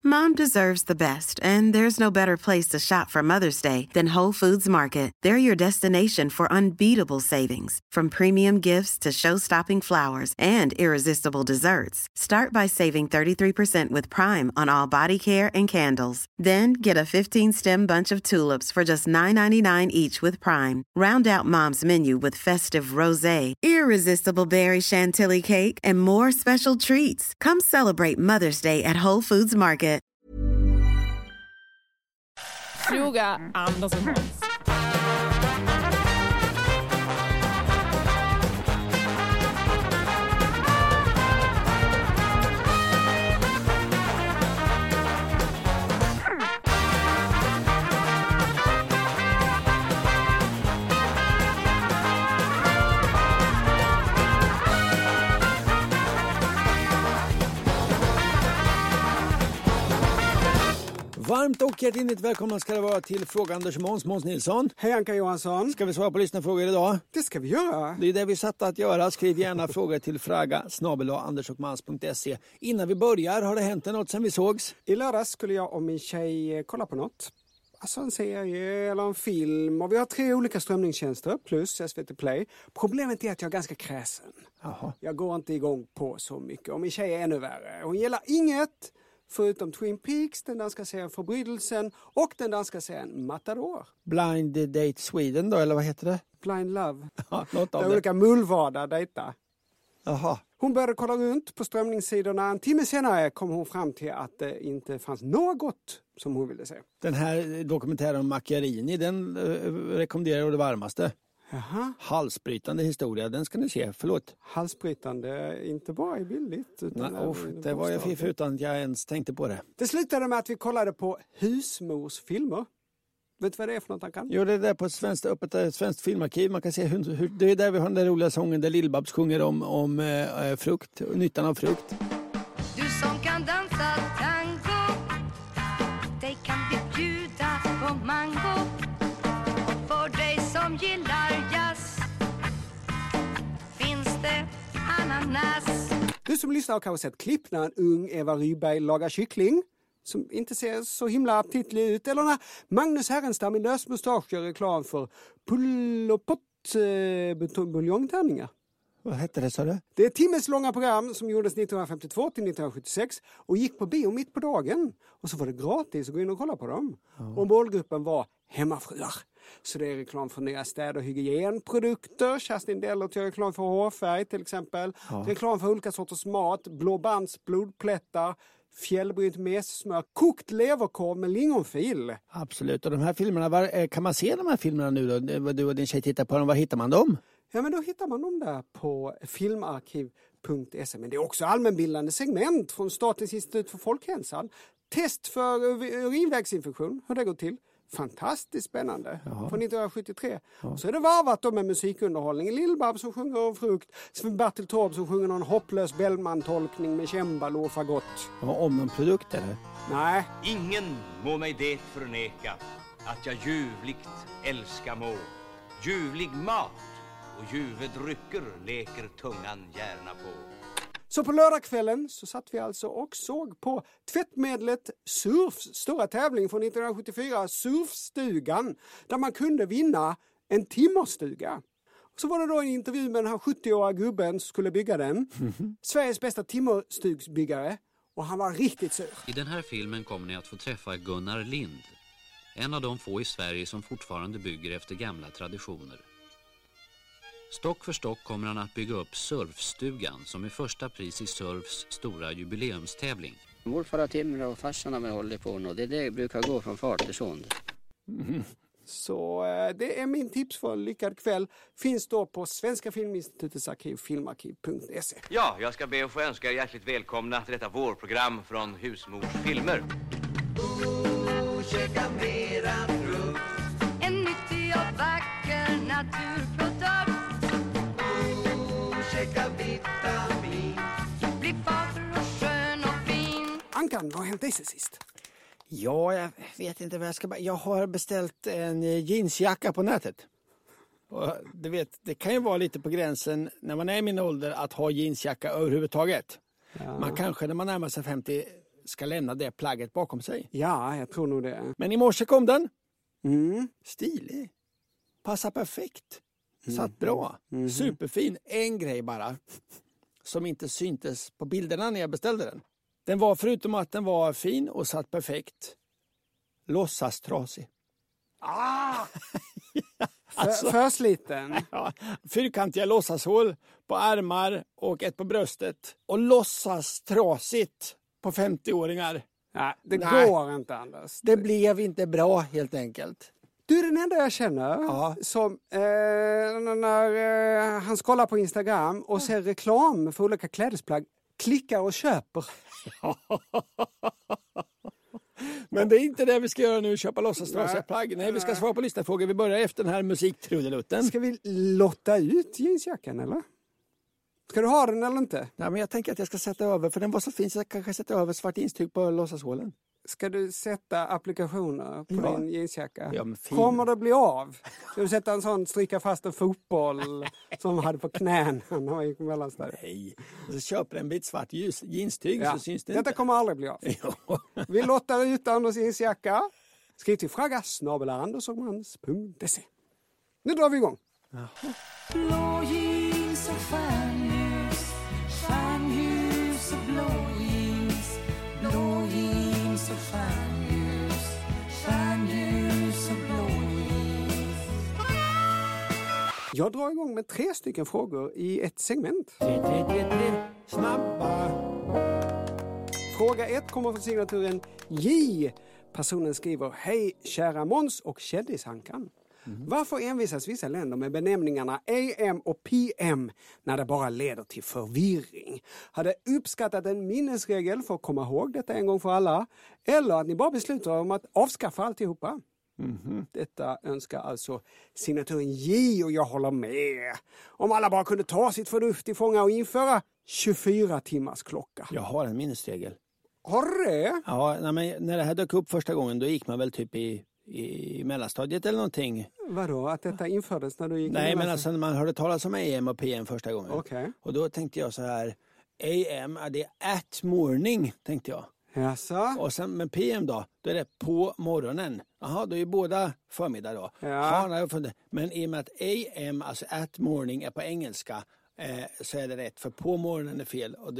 Mom deserves the best, and there's no better place to shop for Mother's Day than Whole Foods Market. They're your destination for unbeatable savings, from premium gifts to show-stopping flowers and irresistible desserts. Start by saving 33% with Prime on all body care and candles. Then get a 15-stem bunch of tulips for just $9.99 each with Prime. Round out Mom's menu with festive rosé, irresistible berry chantilly cake, and more special treats. Come celebrate Mother's Day at Whole Foods Market. Fråga Anders och Måns. Varmt och hjärtligt välkomna ska det vara till Fråga Anders och Måns Nilsson. Hej Anka Johansson. Ska vi svara på lyssnarfrågor idag? Det ska vi göra. Det är det vi satt att göra. Skriv gärna frågor till fraga@andersochmans.se. Innan vi börjar, har det hänt något sen vi sågs? I lördags skulle jag och min tjej kolla på något. Alltså en serie eller en film. Och vi har 3 olika strömningstjänster plus SVT Play. Problemet är att jag är ganska kräsen. Jaha. Jag går inte igång på så mycket. Och min tjej är ännu värre. Hon gillar inget förutom Twin Peaks, den danska serien Förbrytelsen och den danska serien Matador. Blind Date Sweden då, eller vad heter det? Blind Love. Ja, något av där det. olika mullvadar dejtar. Jaha. Hon började kolla runt på strömningssidorna. En timme senare kom hon fram till att det inte fanns något gott som hon ville se. Den här dokumentären om Macchiarini, den rekommenderar jag det varmaste. Jaha. Halsbrytande historia, den ska ni se, förlåt. Halsbrytande, inte bara i billigt. Utan det var jag fiff utan att jag ens tänkte på det. Det slutade med att vi kollade på husmorsfilmer. Vet du vad det är för något han kan? Jo, det är där på ett svenskt filmarkiv. Man kan se hur det är där vi har den där roliga sången där Lill-Babs sjunger om frukt, nyttan av frukt. Du som kan dansa tango, dig kan vi bjuda på mango. För dig som gillar jazz finns det ananas. Du som lyssnar har kanske sett klipp när en ung Eva Rydberg lagar kyckling som inte ser så himla aptitlig ut. Eller när Magnus Härenstam i lös mustasch gör reklam för pull och pott buljongtärningar. Vad hette det, sa du? Det är ett timmeslånga program som gjordes 1952 till 1976 och gick på bio mitt på dagen. Och så var det gratis att gå in och kolla på dem. Ja. Och målgruppen var hemmafruar. Så det är reklam för nya städ- och hygienprodukter. Kerstin Dellert gör reklam för hårfärg till exempel. Ja. Reklam för olika sorters mat. Blåbands blodplättar. Fjällbrynt messmör. Kokt leverkorv med lingonfil. Absolut. Och de här filmerna, kan man se de här filmerna nu då? Du och din tjej tittar på dem. Var hittar man dem? Ja, men då hittar man dem där på filmarkiv.se. Men det är också allmänbildande segment från Statens institut för folkhälsan. Test för urinvägsinfektion, hur det går till. Fantastiskt spännande. Jaha. Från 1973. Ja. Så är det varvat då med musikunderhållning. Lill-Babs som sjunger om frukt. Sven-Bertil Taube som sjunger någon hopplös Bellman-tolkning med cembalo och fagott. Ja, om någon produkt eller? Nej. Ingen må mig det förneka att jag ljuvligt älskar må. Ljuvlig mat och ljuve drycker leker tungan gärna på. Så på lördagskvällen så satt vi alltså och såg på tvättmedlet Surfs stora tävling från 1974, Surfstugan, där man kunde vinna en timmerstuga. Så var det då en intervju med den här 70-åriga gubben som skulle bygga den. Sveriges bästa timmerstugsbyggare, och han var riktigt sur. I den här filmen kommer ni att få träffa Gunnar Lind, en av de få i Sverige som fortfarande bygger efter gamla traditioner. Stock för stock kommer han att bygga upp Surfstugan som är första pris i Surfs stora jubileumstävling. Morfar har timmer och farsan har hållit på och det brukar gå från fart till sånt. Så det är min tips för en lyckad kväll. Finns då på Svenska Filminstitutets arkiv, filmarkiv.se. Ja, jag ska be att få önska er hjärtligt välkomna till detta vårprogram från Husmors filmer. Käka mera frukt, en nyttig och vacker naturprodukt. Käka vitamin, bli fager och skön och fin. Ankan, vad har hänt dig sen sist? Ja, jag vet inte vad jag ska... Jag har beställt en jeansjacka på nätet. Och du vet, det kan ju vara lite på gränsen när man är i min ålder att ha jeansjacka överhuvudtaget. Ja. Man kanske när man närmar sig 50 ska lämna det plagget bakom sig. Ja, jag tror nog det. Men i morse kom den. Mm. Stilig. Passar perfekt. Satt bra. Superfin. En grej bara. Som inte syntes på bilderna när jag beställde den. Den var, förutom att den var fin och satt perfekt, låtsas trasig. Alltså, för sliten. Ja, fyrkantiga låtsashål på armar och ett på bröstet. Och låtsas trasigt på 50-åringar. Ja, det Nej. går inte, Anders. Det blev inte bra helt enkelt. Du är den enda jag känner som när han scrollar på Instagram och ser reklam för olika klädesplagg, klickar och köper. Men det är inte det vi ska göra nu, köpa låtsastrasiga plagg. Nej, vi ska svara på listafrågor. Vi börjar efter den här musiktrudelutten. Ska vi lotta ut jeansjackan eller? Ska du ha den eller inte? Ja, men jag tänker att jag ska sätta över, för den var så fin så jag kanske sätter över svart instyg på låtsashålen. Ska du sätta applikationer på din jeansjacka? Ja, men fin. Kommer det bli av? Ska du sätta en sån, stryka fast en fotboll som hade på knän när man gick på mellanstadiet? Nej, och så köper en bit svart jeanstyg så syns det Detta inte. kommer aldrig bli av. Vi lottar ut Anders jeansjacka. Skriv till fragga@andersogmans.se. Nu drar vi igång. Blå jeans och stjärnljus, stjärnljus och blå jeans. Blå jeans och stjärnljus, stjärnljus och blå jeans. Jag drar igång med 3 stycken frågor i ett segment. Snabba. Fråga 1 kommer från signaturen J. Personen skriver: Hej kära Måns och kändishankan. Varför envisas vissa länder med benämningarna AM och PM när det bara leder till förvirring? Hade uppskattat en minnesregel för att komma ihåg detta en gång för alla, eller att ni bara beslutar om att avskaffa alltihopa. Detta önskar alltså signaturen J, och jag håller med. Om alla bara kunde ta sitt förnuft i fånga och införa 24 timmars klocka. Jag har en minnesregel. Har du det? Ja, men när det här dök upp första gången då gick man väl typ i mellanstadiet eller någonting. Vadå? Att detta infördes när du gick? Nej, men alltså när man hörde talas om AM och PM första gången. Okej. Och då tänkte jag så här, AM är det at morning, tänkte jag. Jaså? Och sen med PM då är det på morgonen. Jaha, då är ju båda förmiddag då. Ja. Men i och med att AM, alltså at morning, är på engelska, så är det rätt. För på morgonen är fel. Och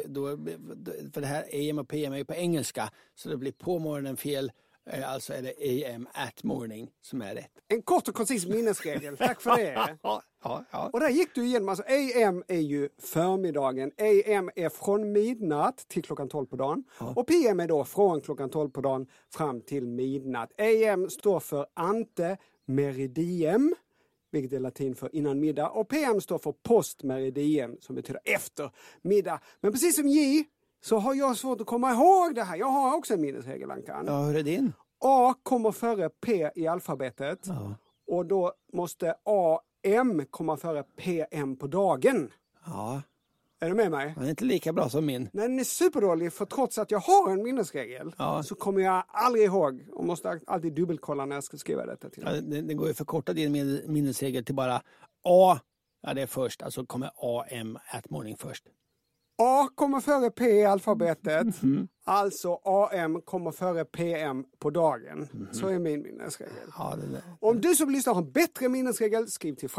för det här AM och PM är ju på engelska, så det blir på morgonen fel. Alltså är det AM at morning som är rätt. En kort och koncis minnesregel. Tack för det. Ja. Och där gick du igenom. Alltså AM är ju förmiddagen. AM är från midnatt till klockan 12 på dagen. Ja. Och PM är då från klockan 12 på dagen fram till midnatt. AM står för ante meridiem, vilket är latin för innan middag. Och PM står för post meridiem, som betyder efter middag. Men precis som J så har jag svårt att komma ihåg det här. Jag har också en minnesregel, Ankan. Ja, hur är din? A kommer före P i alfabetet. Ja. Och då måste AM komma före PM på dagen. Ja. Är du med mig? Den är inte lika bra som min. Nej, den är superdålig, för trots att jag har en minnesregel så kommer jag aldrig ihåg. Och måste alltid dubbelkolla när jag ska skriva detta till. Ja, det går ju förkorta din minnesregel till bara A. Ja, det är först. Alltså kommer AM at morning först. A kommer före P i alfabetet. Alltså AM kommer före PM på dagen. Så är min minnesregel. Ja, Om du som lyssnar har en bättre minnesregel, skriv till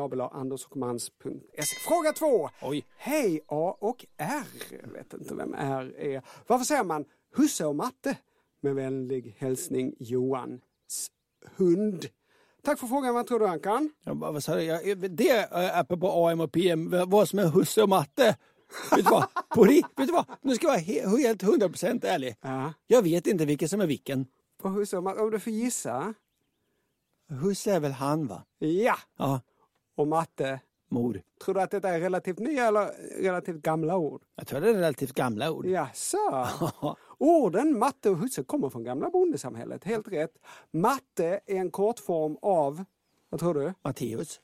fragga@andersogmans.se. Fråga 2. Oj. Hej A och R. Jag vet inte vem R är. Varför säger man husse och matte? Med vänlig hälsning Johans hund. Tack för frågan. Vad tror du, Ankan? Ja, vad sa du? Det är på AM och PM. Vad som är husse och matte? Vet du vad? Vet du vad? Nu ska jag vara helt 100% ärlig. Ja. Jag vet inte vilken som är vilken. På husse och matte. Om du får gissa. Husse är väl han, va? Ja. Och matte? Mor. Tror du att detta är relativt nya eller relativt gamla ord? Jag tror det är relativt gamla ord. Jaså? Orden matte och husse kommer från gamla bondesamhället. Helt rätt. Matte är en kortform av, vad tror du? Matteus.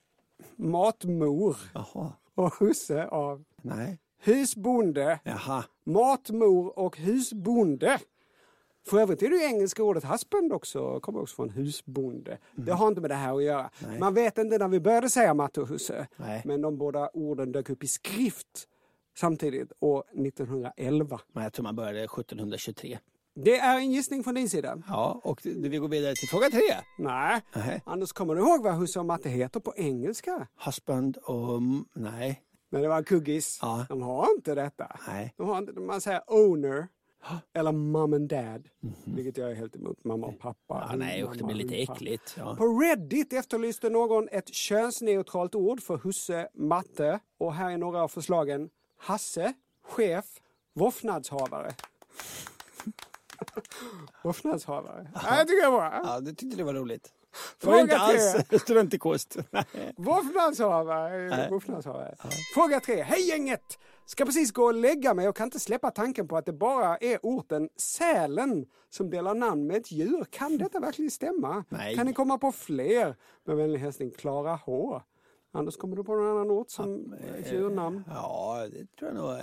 Matmor. Jaha. Och husse av? Nej. Husbonde. Jaha. Matmor och husbonde. För övrigt är det ju engelska ordet husband också, kommer också från husbonde. Det har inte med det här att göra. Nej. Man vet inte när vi började säga matte och husse. Nej. Men de båda orden dök upp i skrift samtidigt år 1911. Men jag tror man började 1723. Det är en gissning från din sida. Ja, och vi går vidare till fråga 3. Nej. Anders, kommer du ihåg vad husse och matte heter på engelska? Husband och... Nej. Men det var kuggis. Ja. De har inte detta. Nej. De har inte, man säger owner eller mom and dad. Vilket jag är helt emot. Mamma och pappa. Ja, nej, och det blir lite äckligt. Ja. På Reddit efterlyste någon ett könsneutralt ord för husse, matte. Och här är några av förslagen. Hasse, chef, våffnadshavare. Våffnadshavare. Ja, jag tycker det var bra. Ja, det tyckte det var roligt. Det Fråga var inte alls studentikost. Våffnadshavare. Fråga 3. Hej gänget! Ska precis gå och lägga mig och kan inte släppa tanken på att det bara är orten Sälen som delar namn med ett djur. Kan detta verkligen stämma? Nej. Kan ni komma på fler? Med vänlig hälsning Klara H. Anders, kommer du på någon annan ort som ett djurnamn? Ja, det tror jag nog.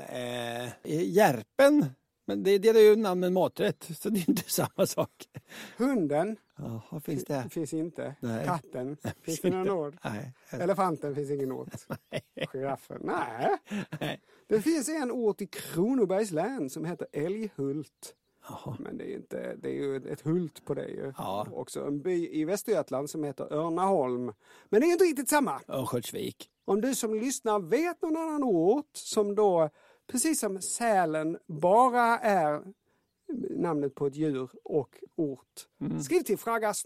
Järpen. Men det är ju namn med maträtt, så det är inte samma sak. Hunden? Ja, vad finns det? Finns inte. Nej. Katten? Finns det någon ord? Nej. Elefanten finns ingen ort. Giraffen? Nej. Det finns en ort i Kronobergs län som heter Älghult. Jaha. Men det är ju ett hult på det ju. Ja. Också en by i Västergötland som heter Örnaholm. Men det är inte riktigt samma. Örnsköldsvik. Om du som lyssnar vet någon annan ort som då, precis som Sälen, bara är namnet på ett djur och ort. Skriv till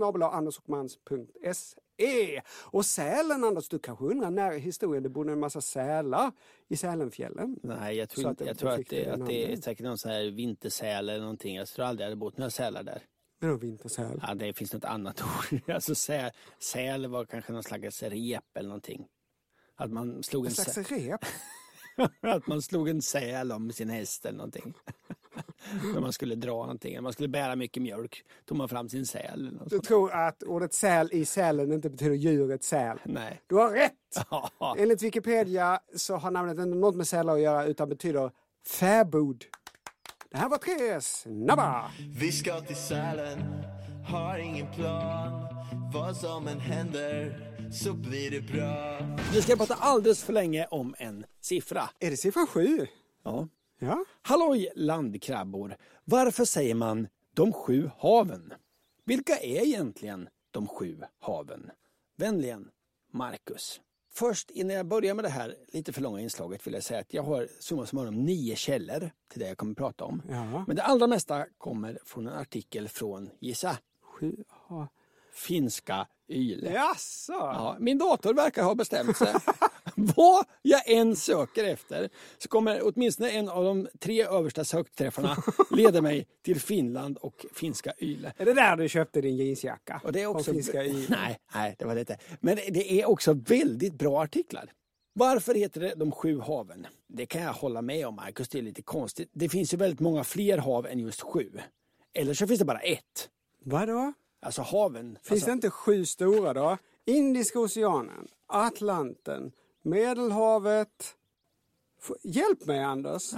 fraga@andersochmans.se. Och Sälen, Anders, du kanske undrar när i historien det bodde en massa sälar i Sälenfjällen. Nej, jag tror att det är säkert någon sån här vintersäl eller någonting. Jag tror aldrig jag hade bott några sälar där. Men då vintersäl? Ja, det finns något annat ord. Alltså säl var kanske någon slags rep eller någonting. Att man slog en slags rep? Att man slog en säl om sin häst eller någonting. När man skulle dra någonting. När man skulle bära mycket mjölk tog man fram sin säl. Du tror att ordet säl i sälen inte betyder djuret säl? Nej. Du har rätt! Enligt Wikipedia så har namnet inte något med sälar att göra utan betyder fäbod. Det här var 3 snabba! Vi ska till Sälen, har ingen plan. Vad som än händer så blir det bra. Vi ska prata alldeles för länge om en siffra. Är det siffran 7? Ja. Ja. Halloj landkrabbor. Varför säger man de 7 haven? Vilka är egentligen de 7 haven? Vänligen, Marcus. Först innan jag börjar med det här lite för långa inslaget vill jag säga att jag har summa summarum 9 källor till det jag kommer att prata om. Ja. Men det allra mesta kommer från en artikel från, gissa, 7 finska Yle. Jaså? Ja, min dator verkar ha bestämt sig. Vad jag än söker efter så kommer åtminstone en av de 3 översta sökträffarna leda mig till Finland och finska Yle. Är det där du köpte din jeansjacka? Och det är också finska Yle? Nej, det var det inte. Men det är också väldigt bra artiklar. Varför heter det de 7 haven? Det kan jag hålla med om, Marcus. Det är lite konstigt. Det finns ju väldigt många fler hav än just 7. Eller så finns det bara 1. Vadå? Alltså haven. Finns det inte 7 stora då? Indiska oceanen, Atlanten, Medelhavet. Hjälp mig, Anders.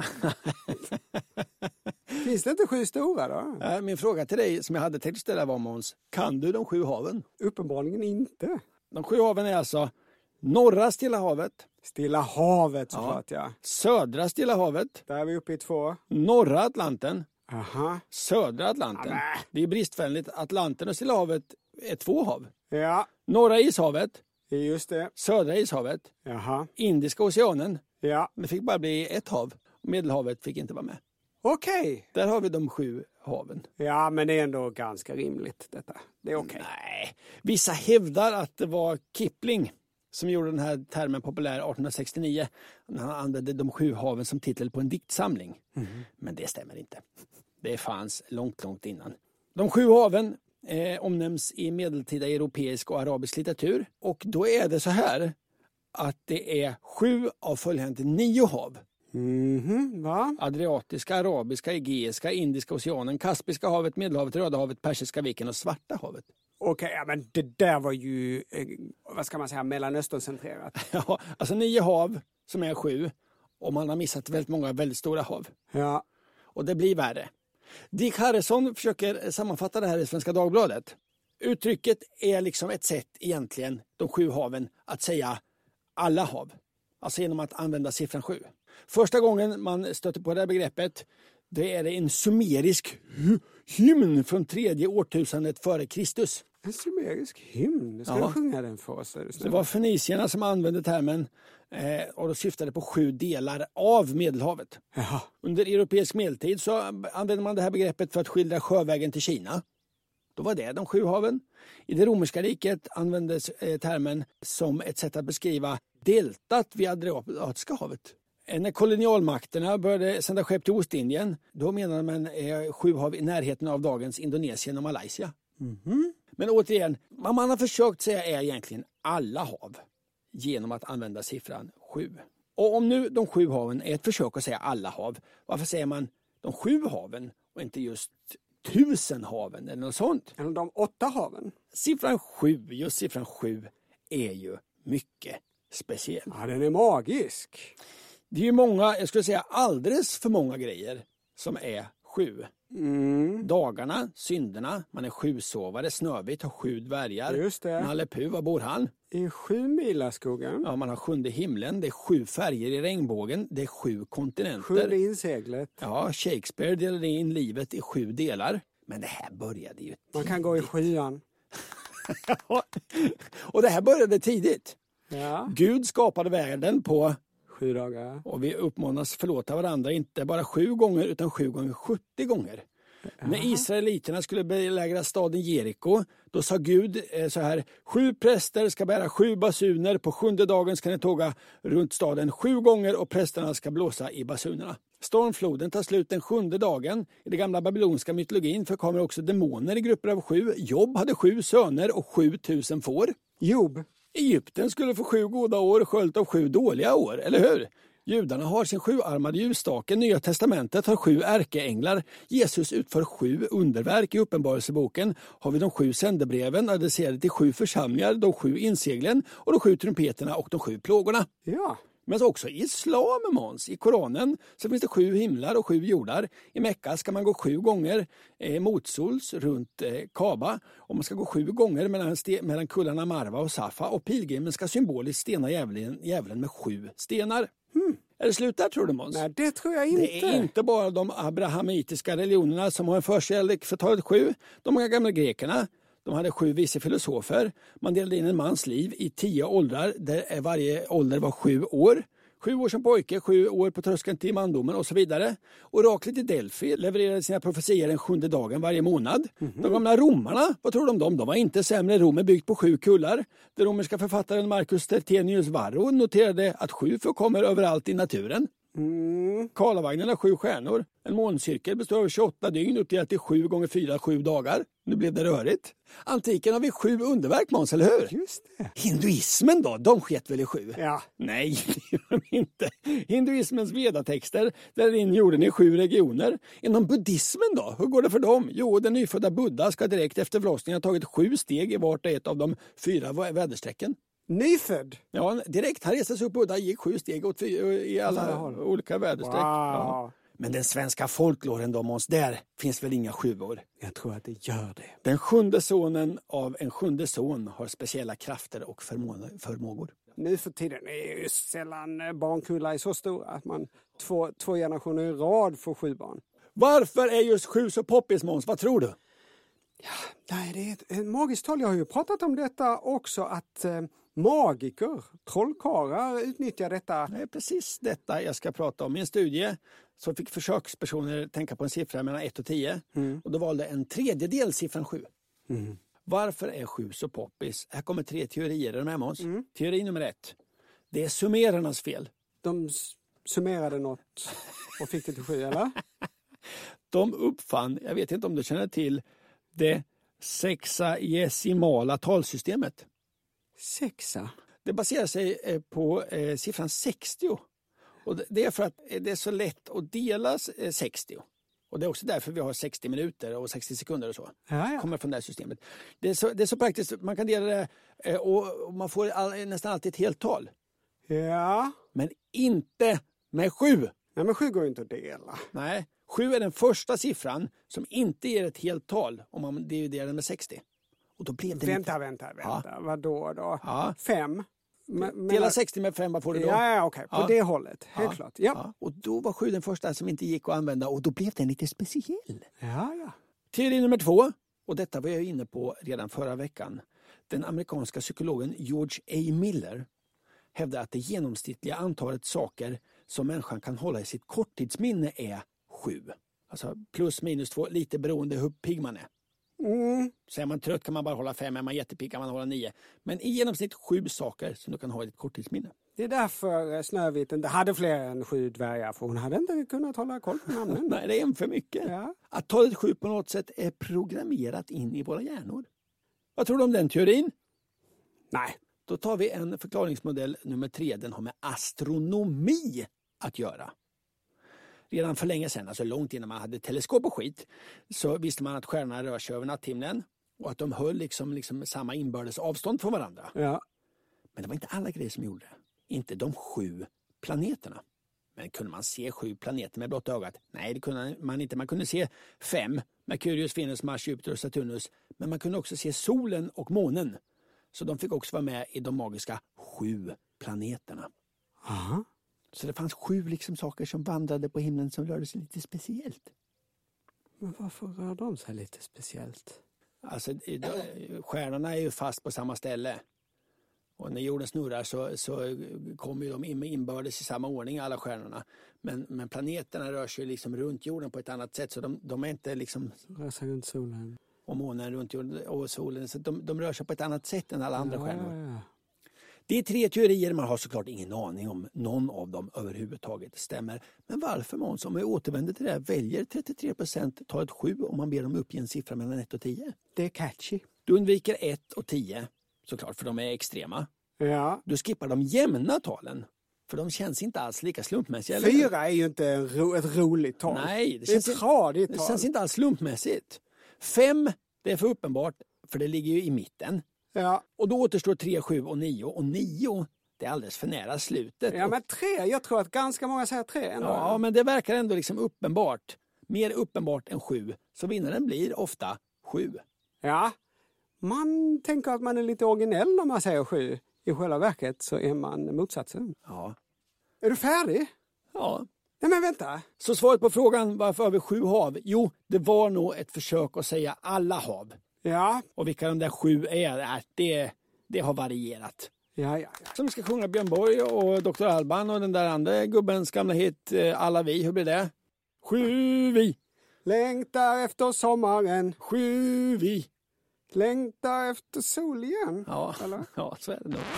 Finns det inte 7 stora då? Min fråga till dig som jag hade tänkt ställa var, Måns, kan du de 7 haven? Uppenbarligen inte. De 7 haven är alltså norra Stilla havet. Stilla havet såklart, ja. Södra Stilla havet. Där är vi uppe i 2. Norra Atlanten. Aha. Södra Atlanten. Det är bristfälligt. Atlanten och Stilla havet är 2 hav. Ja. Norra ishavet. Just det. Södra ishavet. Jaha. Indiska oceanen. Ja. Det fick bara bli 1 hav. Medelhavet fick inte vara med. Okej. Där har vi de 7 haven. Ja, men det är ändå ganska rimligt detta. Det är okej. Nej. Vissa hävdar att det var Kipling som gjorde den här termen populär 1869. När han använde de 7 haven som titel på en diktsamling. Men det stämmer inte. Det fanns långt innan. De 7 haven omnämns i medeltida europeisk och arabisk litteratur. Och då är det så här att det är 7 av följande 9 hav. Va? Adriatiska, arabiska, egeiska, indiska oceanen, Kaspiska havet, Medelhavet, Röda havet, Persiska viken och Svarta havet. Okej, ja, men det där var ju, vad ska man säga, Mellanöstern-centrerat. Ja, alltså 9 hav som är 7 och man har missat väldigt många väldigt stora hav. Ja. Och det blir värre. Dick Harrison försöker sammanfatta det här i Svenska Dagbladet. Uttrycket är liksom ett sätt egentligen, de 7 haven, att säga alla hav. Alltså genom att använda siffran 7. Första gången man stöter på det här begreppet, det är en sumerisk hymn från 3:e årtusendet före Kristus. En sumerisk hymn? Ska du sjunga den för oss? Det var fenicierna som använde termen och då syftade på 7 delar av Medelhavet. Jaha. Under europeisk medeltid så använde man det här begreppet för att skildra sjövägen till Kina. Då var det de 7 haven. I det romerska riket användes termen som ett sätt att beskriva deltat vid Adriatiska havet. När kolonialmakterna började sända skepp till Ostindien, då menade man 7 hav i närheten av dagens Indonesien och Malaysia. Mm-hmm. Men återigen, vad man har försökt säga är egentligen alla hav genom att använda siffran 7. Och om nu de 7 haven är ett försök att säga alla hav, varför säger man de 7 haven och inte just 1000 haven eller något sånt? Eller de 8 haven? Siffran 7, just siffran 7 är ju mycket speciell. Ja, den är magisk. Det är ju många, jag skulle säga alldeles för många grejer som är 7. Dagarna, synderna, man är 7-sovare, Snövit har 7 dvärgar. Just det. Nalle Puh, var bor han? I 7 milaskogen. Ja, man har 7:e himlen, det är 7 färger i regnbågen, det är 7 kontinenter. 7:e inseglet. Ja, Shakespeare delade in livet i 7 delar. Men det här började ju Man kan gå i 7:an. Och det här började tidigt. Ja. Gud skapade världen på 7 dagar. Och vi uppmanas förlåta varandra inte bara 7 gånger utan 7 gånger 70 gånger. När israeliterna skulle belägra staden Jeriko, då sa Gud så här: 7 präster ska bära 7 basuner, på 7:e dagen ska ni tåga runt staden 7 gånger och prästerna ska blåsa i basunerna. Stormfloden tar slut den 7:e dagen. I den gamla babyloniska mytologin förkommer också demoner i grupper av 7. Job hade 7 söner och 7000 får. Job. Egypten skulle få 7 goda år sköljt av 7 dåliga år, eller hur? Judarna har sin 7-armade ljusstake, Nya testamentet har 7 ärkeänglar, Jesus utför 7 underverk i Uppenbarelseboken, har vi de 7 sändebreven adresserade till 7 församlingar, de 7 inseglen och de 7 trumpeterna och de 7 plågorna. Ja. Men också i islam, Måns, i Koranen så finns det 7 himlar och 7 jordar. I Mekka ska man gå 7 gånger motsols runt Kaaba. Och man ska gå 7 gånger mellan kullarna Marva och Safa. Och pilgrimen ska symboliskt stena djävulen med 7 stenar. Är det slut där, tror du, Måns? Nej, det tror jag inte. Det är inte bara de abrahamitiska religionerna som har en förkärlek för talet 7. De många gamla grekerna, de hade 7 vissa filosofer. Man delade in en mans liv i 10 åldrar där varje ålder var 7 år. 7 år som pojke, 7 år på tröskeln till mandomen och så vidare. Oraklet i Delphi levererade sina profetier den 7:e dagen varje månad. De gamla romarna, vad tror de om dem? De var inte sämre. Rom är byggt på 7 kullar. Den romerska författaren Marcus Tertenius Varro noterade att 7 förekommer överallt i naturen. Karlavagnen har 7 stjärnor. En måncirkel består av 28 dygn uppdelat i 7 gånger 4, 7 dagar. Nu blev det rörigt. Antiken har vi 7 underverk, Måns, eller hur? Just det. Hinduismen då? De sket väl i 7? Ja. Nej, det gör de inte. Hinduismens vedatexter där in jorden i 7 regioner. Inom buddhismen då? Hur går det för dem? Jo, den nyfödda Buddha ska direkt efter förlossningen ha tagit 7 steg i vart och ett av de 4 väderstrecken. Nyfödd? Ja, direkt. Han reste sig upp Buddha, gick 7 steg i alla olika väderstreck. Wow. Ja. Men den svenska folklåren då, Måns, där finns väl inga 7-år? Jag tror att det gör det. Den 7:e sonen av en 7:e son har speciella krafter och förmågor. Nu för tiden är ju sällan barnkullar så stora att man 2 generationer i rad får 7 barn. Varför är just 7 så poppis, Måns? Vad tror du? Ja, det är ett magiskt tal. Jag har ju pratat om detta också, att magiker, trollkarlar utnyttjar detta. Det är precis detta jag ska prata om. I en studie så fick försökspersoner tänka på en siffra mellan 1 och 10. Och då valde en tredjedel siffran 7. Varför är 7 så poppis? Här kommer 3 teorier. Är du med, Måns? Teori nummer 1. Det är summerarnas fel. De summerade något och fick det till 7, eller? De uppfann, jag vet inte om du känner till, det sexagesimala talsystemet. 6? Det baserar sig på siffran 60. Och det är för att det är så lätt att dela 60. Och det är också därför vi har 60 minuter och 60 sekunder och så. Ja. Kommer från det här systemet. Det är så praktiskt. Man kan dela det och man får nästan alltid ett helt tal. Ja. Men inte med 7. Nej, men 7 går inte att dela. Nej, 7 är den första siffran som inte ger ett helt tal om man dividerar den med 60. Och då blev det Vänta. Ja. Vad då? Ja. 5? Dela 60 med 5, vad får du då? Ja, okej. På det hållet. Helt klart. Ja. Och då var 7 den första som inte gick att använda och då blev den lite speciell. Ja. Teori nummer 2, och detta var jag inne på redan förra veckan. Den amerikanska psykologen George A. Miller hävdar att det genomsnittliga antalet saker som människan kan hålla i sitt korttidsminne är 7. Alltså plus minus 2, lite beroende hur pigg man är. Så är man trött kan man bara hålla 5, är man jättepigg kan man hålla 9. Men i genomsnitt 7 saker som du kan ha i ditt korttidsminne. Det är därför Snövit inte hade fler än 7 dvärgar, för hon hade inte kunnat hålla koll på namnen. Nej, det är en för mycket. Ja. Att talet 7 på något sätt är programmerat in i våra hjärnor. Vad tror du om den teorin? Nej. Då tar vi en förklaringsmodell nummer 3. Den har med astronomi att göra. Redan för länge sedan, alltså långt innan man hade teleskop och skit, så visste man att stjärnorna rör sig över natthimlen och att de höll liksom samma inbördes avstånd från varandra. Ja. Men det var inte alla grejer som gjorde det. Inte de 7 planeterna. Men kunde man se 7 planeter med blotta ögat? Nej, det kunde man inte. Man kunde se 5, Merkurius, Venus, Mars, Jupiter och Saturnus. Men man kunde också se solen och månen. Så de fick också vara med i de magiska 7 planeterna. Aha. Så det fanns 7 liksom saker som vandrade på himlen som rörde sig lite speciellt. Men varför rör de sig lite speciellt? Alltså, stjärnorna är ju fast på samma ställe. Och när jorden snurrar så kommer ju de inbördes i samma ordning, alla stjärnorna. Men planeterna rör sig liksom runt jorden på ett annat sätt. Så de är inte liksom... Rör sig runt solen. Och månen runt jorden och solen. Så de rör sig på ett annat sätt än alla andra stjärnor. Ja. Det är 3 teorier, man har såklart ingen aning om någon av dem överhuvudtaget stämmer. Men varför, Måns, om vi återvänder till det här, väljer 33% talet 7 om man ber dem uppge en siffra mellan 1 och 10? Det är catchy. Du undviker 1 och 10, såklart, för de är extrema. Ja. Du skippar de jämna talen, för de känns inte alls lika slumpmässiga. 4 är ju inte ett roligt tal. Nej, det är ett tradigt tal. Det känns inte alls slumpmässigt. 5, det är för uppenbart, för det ligger ju i mitten. Ja. Och då återstår 3, 7 och 9. Och 9, det är alldeles för nära slutet. Ja, men 3, jag tror att ganska många säger 3 ändå. Ja, men det verkar ändå liksom uppenbart. Mer uppenbart än 7. Så vinnaren blir ofta 7. Ja, man tänker att man är lite originell om man säger 7. I själva verket så är man motsatsen. Ja. Är du färdig? Ja. Nej, men vänta. Så svaret på frågan varför över 7 hav? Jo, det var nog ett försök att säga alla hav. Ja. Och vilka de där 7 är, det har varierat. Ja. Som ska sjunga Björn Borg och Dr. Alban och den där andra gubbens gamla hit Alla vi, hur blir det? 7 vi. Längtar efter sommaren. 7 vi. Längtar efter sol igen. Ja, eller? Ja, så är det nog.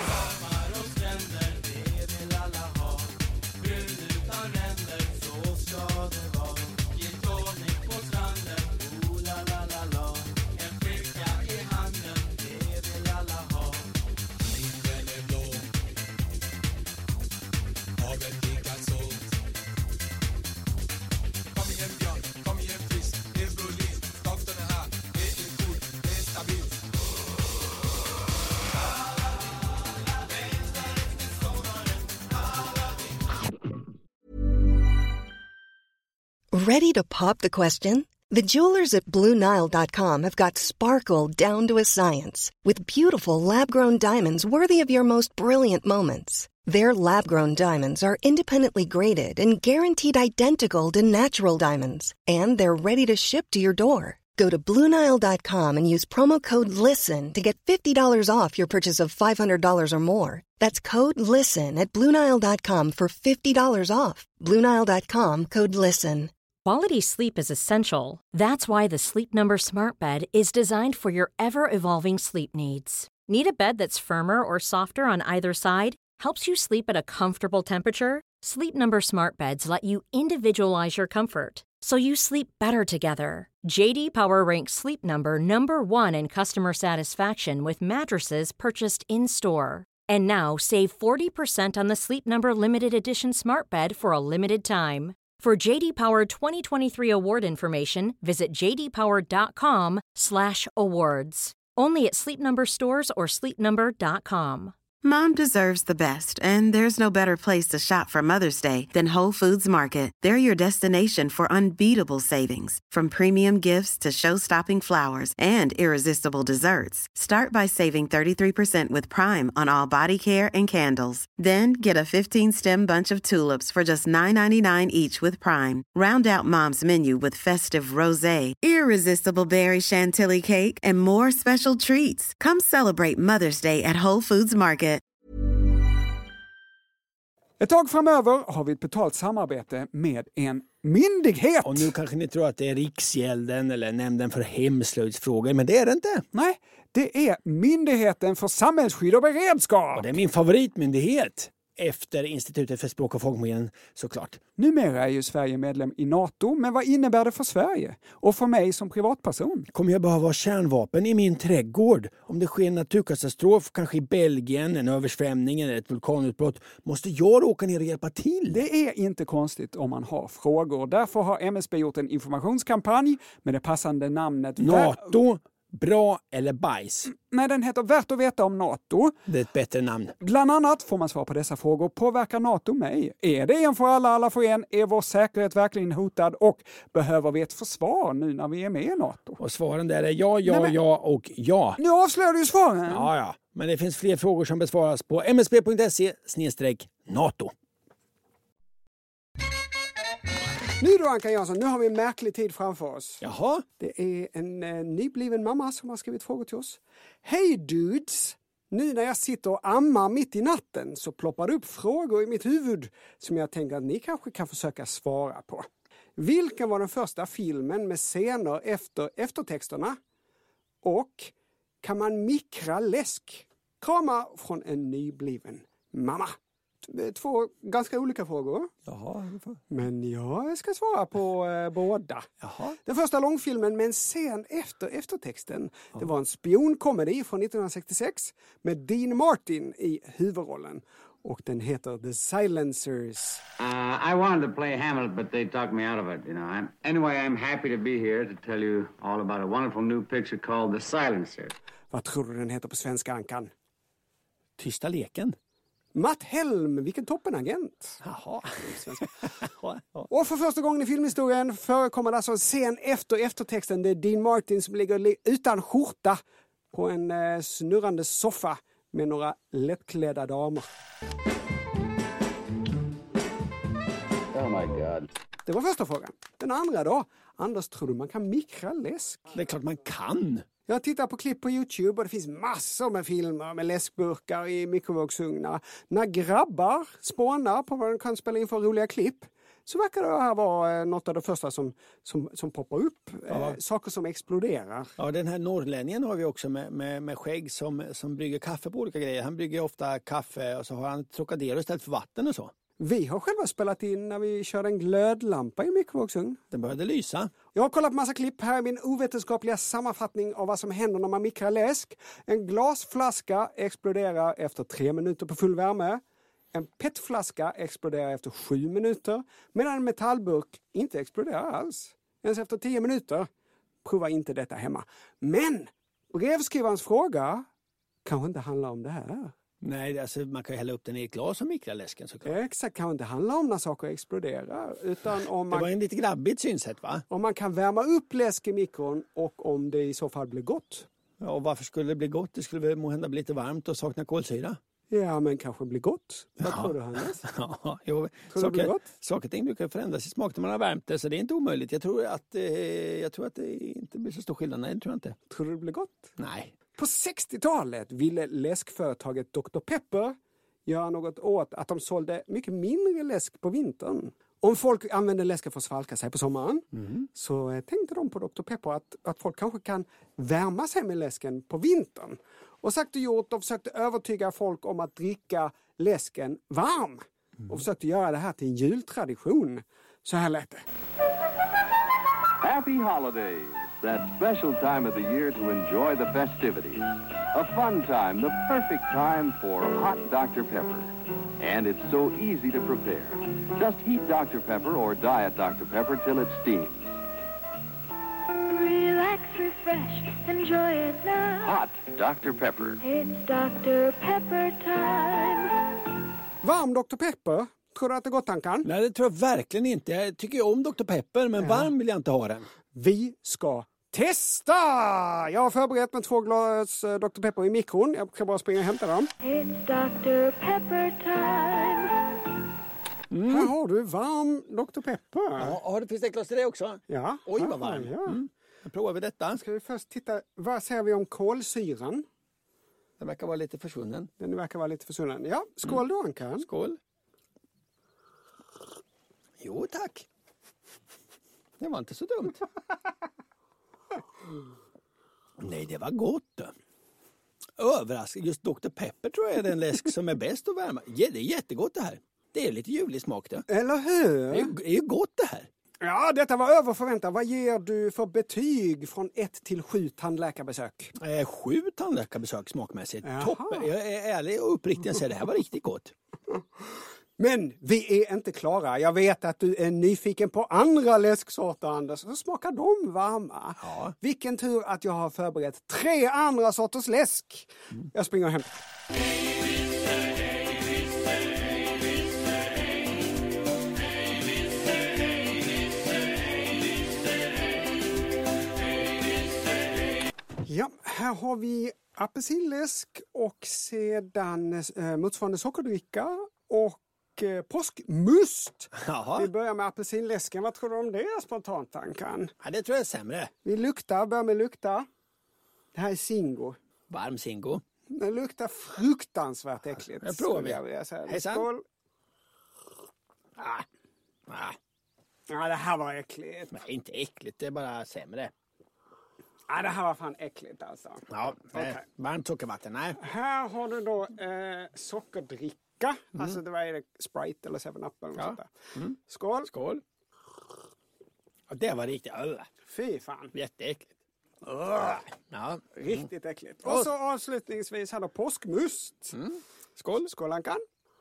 Ready to pop the question? The jewelers at BlueNile.com have got sparkle down to a science with beautiful lab-grown diamonds worthy of your most brilliant moments. Their lab-grown diamonds are independently graded and guaranteed identical to natural diamonds, and they're ready to ship to your door. Go to BlueNile.com and use promo code LISTEN to get $50 off your purchase of $500 or more. That's code LISTEN at BlueNile.com for $50 off. BlueNile.com, code LISTEN. Quality sleep is essential. That's why the Sleep Number Smart Bed is designed for your ever-evolving sleep needs. Need a bed that's firmer or softer on either side? Helps you sleep at a comfortable temperature? Sleep Number Smart Beds let you individualize your comfort, so you sleep better together. JD Power ranks Sleep Number #1 in customer satisfaction with mattresses purchased in-store. And now save 40% on the Sleep Number Limited Edition Smart Bed for a limited time. For JD Power 2023 award information, visit jdpower.com/awards. Only at Sleep Number stores or sleepnumber.com. Mom deserves the best, and there's no better place to shop for Mother's Day than Whole Foods Market. They're your destination for unbeatable savings, from premium gifts to show-stopping flowers and irresistible desserts. Start by saving 33% with Prime on all body care and candles. Then get a 15-stem bunch of tulips for just $9.99 each with Prime. Round out Mom's menu with festive rosé, irresistible berry chantilly cake, and more special treats. Come celebrate Mother's Day at Whole Foods Market. Ett tag framöver har vi ett betalt samarbete med en myndighet. Och nu kanske ni tror att det är Riksgälden eller Nämnden för hemslöjdsfrågor, men det är det inte. Nej, det är Myndigheten för samhällsskydd och beredskap. Och det är min favoritmyndighet. Efter Institutet för språk och folkminnen, såklart. Numera är ju Sverige medlem i NATO, men vad innebär det för Sverige? Och för mig som privatperson? Kommer jag behöva kärnvapen i min trädgård? Om det sker en naturkatastrof, kanske i Belgien, en översvämning eller ett vulkanutbrott, måste jag åka ner och hjälpa till? Det är inte konstigt om man har frågor. Därför har MSB gjort en informationskampanj med det passande namnet NATO. Bra eller bajs? Nej, den heter Värt att veta om NATO. Det är ett bättre namn. Bland annat får man svar på dessa frågor. Påverkar NATO mig? Är det en för alla, alla för en? Är vår säkerhet verkligen hotad? Och behöver vi ett försvar nu när vi är med i NATO? Och svaren där är ja, ja och ja. Nu avslöjar du svaren. Ja. Men det finns fler frågor som besvaras på msb.se/NATO. Nu då, Anka Jansson, nu har vi en märklig tid framför oss. Jaha? Det är en nybliven mamma som har skrivit frågor till oss. Hej dudes! Nu när jag sitter och ammar mitt i natten så ploppar det upp frågor i mitt huvud som jag tänker att ni kanske kan försöka svara på. Vilken var den första filmen med scener efter eftertexterna? Och kan man mikra läsk? Kramar från en nybliven mamma. 2 ganska olika frågor. Jaha. Men jag ska svara på båda. Jaha. Den första långfilmen med en scen efter eftertexten. Ja. Det var en spionkomedi från 1966 med Dean Martin i huvudrollen. Och den heter The Silencers. I wanted to play Hamlet, but they talked me out of it, you know. Anyway, I'm happy to be here to tell you all about a wonderful new picture called The Silencers. Vad tror du den heter på svenska, Ankan? Tysta leken. Matt Helm, vilken toppenagent. Jaha. Och för första gången i filmhistorien förekommer alltså en scen efter eftertexten. Det är Dean Martin som ligger utan skjorta på en snurrande soffa med några lättklädda damer. Oh my God. Det var första frågan. Den andra då? Anders, tror du man kan mikra läsk? Det är klart man kan. Jag tittar på klipp på YouTube och det finns massor med filmer med läskburkar i mikrovågsugnar. När grabbar spånar på vad de kan spela in för roliga klipp så verkar det här vara något av det första som poppar upp. Ja. Saker som exploderar. Ja, den här norrlänningen har vi också med skägg som brygger kaffe på olika grejer. Han brygger ofta kaffe och så har han Trocadero istället för vatten och så. Vi har själva spelat in när vi körde en glödlampa i mikrovågsugn. Den började lysa. Jag har kollat på massa klipp. Här är min ovetenskapliga sammanfattning av vad som händer när man mikrar läsk. En glasflaska exploderar efter 3 minuter på full värme. En petflaska exploderar efter 7 minuter. Medan en metallburk inte exploderar alls. Ens efter 10 minuter. Prova inte detta hemma. Men brevskrivarens fråga kanske inte handlar om det här. Nej, alltså man kan ju hälla upp den i ett glas och mikra läsken såklart. Exakt, kan inte handla om när saker exploderar. Utan om man, det var en lite grabbigt synsätt, va? Om man kan värma upp läsk i mikron och om det i så fall blir gott. Ja, och varför skulle det bli gott? Det skulle väl måhända bli lite varmt och sakna kolsyra. Ja, men kanske blir gott. Vad tror du, Hannes? Ja, jo, tror du det blir gott? Saker och ting brukar förändras i smak när man har värmt det, så det är inte omöjligt. Jag tror att det inte blir så stor skillnad. Nej, det tror jag inte. Tror du det blir gott? Nej. På 60-talet ville läskföretaget Dr. Pepper göra något åt att de sålde mycket mindre läsk på vintern. Om folk använde läsken för att svalka sig på sommaren så tänkte de på Dr. Pepper att folk kanske kan värma sig med läsken på vintern. Och sagt och gjort, de försökte övertyga folk om att dricka läsken varm. Och försökte göra det här till en jultradition. Så här lät det. Happy holidays, that special time of the year to enjoy the festivities. A fun time, the perfect time for hot Dr. Pepper. And it's so easy to prepare. Just heat Dr. Pepper or Diet Dr. Pepper till it steams. Relax, refresh, enjoy it now. Hot Dr. Pepper. It's Dr. Pepper time. Varm Dr. Pepper. Tror du att det är gott, Ankan? Nej, det tror jag verkligen inte. Jag tycker ju om Dr. Pepper, men varm vill jag inte ha den. Vi ska testa! Jag har förberett med 2 glas Dr. Pepper i mikron. Jag ska bara springa och hämta dem. It's Dr. Pepper time. Här har du varm Dr. Pepper. Ja, finns det ett glas till det också? Ja. Oj, vad varm. Ja. Då provar vi detta. Ska vi först titta, vad säger vi om kolsyran? Den verkar vara lite försvunnen. Den verkar vara lite försvunnen. Ja, skål då, Ankan. Skål. Jo, tack. Det var inte så dumt. Nej, det var gott. Överraskande. Just Dr. Pepper tror jag är den läsk som är bäst att värma. Ja, det är jättegott det här. Det är lite julig smak det. Eller hur? Det är ju gott det här. Ja, detta var över förväntan. Vad ger du för betyg från 1 till 7 tandläkarbesök? 7 tandläkarbesök smakmässigt. Jaha. Toppen. Jag är ärlig och uppriktig och säger det här var riktigt gott. Men vi är inte klara. Jag vet att du är nyfiken på andra läsksorter, Anders. Så smakar de varma. Ja. Vilken tur att jag har förberett 3 andra sorters läsk. Jag springer och hämtar. Ja, här har vi apelsinläsk och sedan motsvarande sockerdricka och påskmust. Jaha. Vi börjar med apelsinläsken. Vad tror du om det spontant, Ankan? Ja, det tror jag är sämre. Vi börjar med lukta. Det här är Zingo. Varm Zingo. Den luktar fruktansvärt äckligt. Jag provar vi. Hejsan. Skål. Ja, det här var äckligt. Nej, inte äckligt. Det är bara sämre. Ja, det här var fan äckligt alltså. Ja, varmt sockervatten. Nej. Här har du då sockerdricka. Alltså det var det Sprite eller 7-Up eller något sånt där. Skål. Skål. Ja, det var riktigt. Fy fan. Jätteäckligt. Ja. Riktigt äckligt. Och så avslutningsvis här då påskmust. Skål. Skål, Ankan.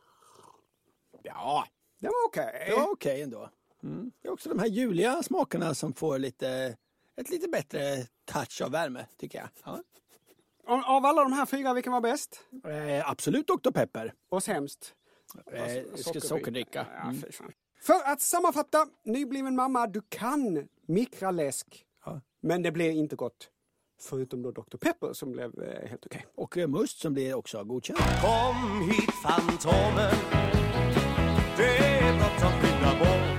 Ja. Det var okej. Det var okej ändå. Det är också de här juliga smakerna som får ett lite bättre touch av värme, tycker jag. Ja. Av alla de här 4, vilken var bäst? Absolut Dr. Pepper. Och sämst? Sockerdricka. Ja, fy fan. För att sammanfatta, nybliven mamma, du kan mikra läsk. Ja. Men det blir inte gott. Förutom då Dr. Pepper som blev helt okej. Och must som blir också godkänd. Kom hit Fantomen, det är bråttom skynda på.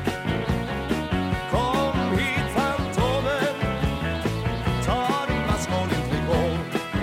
Kom hit Fantomen, ta din mask och din trikå.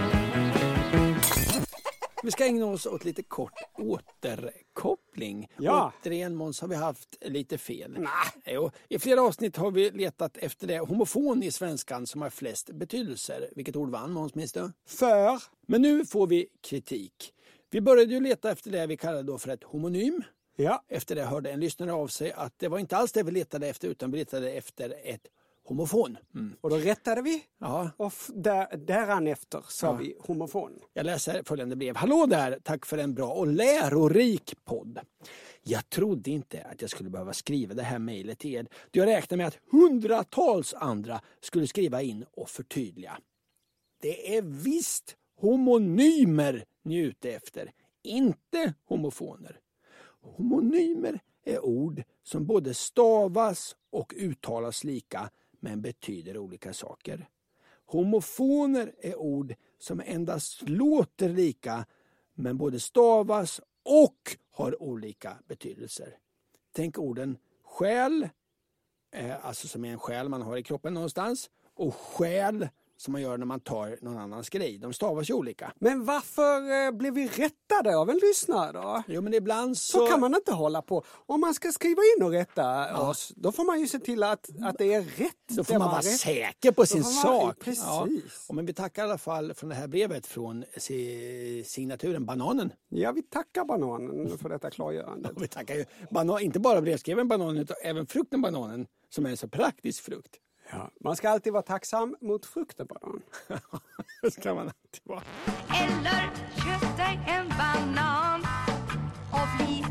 Vi ska ägna oss åt lite kort återkoppling. Ja. Återigen, Måns, har vi haft lite fel. Jo, i flera avsnitt har vi letat efter det homofon i svenskan som har flest betydelser. Vilket ord vann, Måns, minns du? För? Men nu får vi kritik. Vi började ju leta efter det vi kallade då för ett homonym. Ja. Efter det hörde en lyssnare av sig att det var inte alls det vi letade efter, utan vi letade efter ett homofon. Och då rättade vi. Ja. Och därefter sa vi homofon. Jag läser följande brev. Hallå där, tack för en bra och lärorik podd. Jag trodde inte att jag skulle behöva skriva det här mejlet till er. Jag räknar med att hundratals andra skulle skriva in och förtydliga. Det är visst homonymer ni är ute efter, inte homofoner. Homonymer är ord som både stavas och uttalas lika men betyder olika saker. Homofoner är ord som endast låter lika men både stavas och har olika betydelser. Tänk orden själ, alltså som är en själ man har i kroppen någonstans, och själ som man gör när man tar någon annans grej. De stavas ju olika. Men varför blev vi rättade av en lyssnare då? Jo, men ibland så kan man inte hålla på. Om man ska skriva in och rätta oss, då får man ju se till att det är rätt. Då får man vara säker på sin sak. Precis. Ja. Men vi tackar i alla fall från det här brevet från signaturen Bananen. Ja, vi tackar Bananen för detta klargörande. Vi tackar ju inte bara brevskriven Bananen utan även frukten Bananen som är en så praktisk frukt. Ja, man ska alltid vara tacksam mot frukten banan. Det ska man alltid vara. Eller köp dig en banan och bli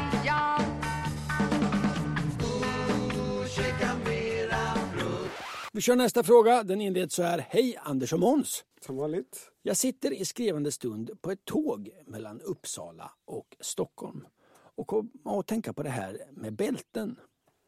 vegetarian. Vi kör nästa fråga. Den inleds så här. Hej Anders och Måns. Som vanligt. Jag sitter i skrivande stund på ett tåg mellan Uppsala och Stockholm. Och kom att tänka på det här med bälten.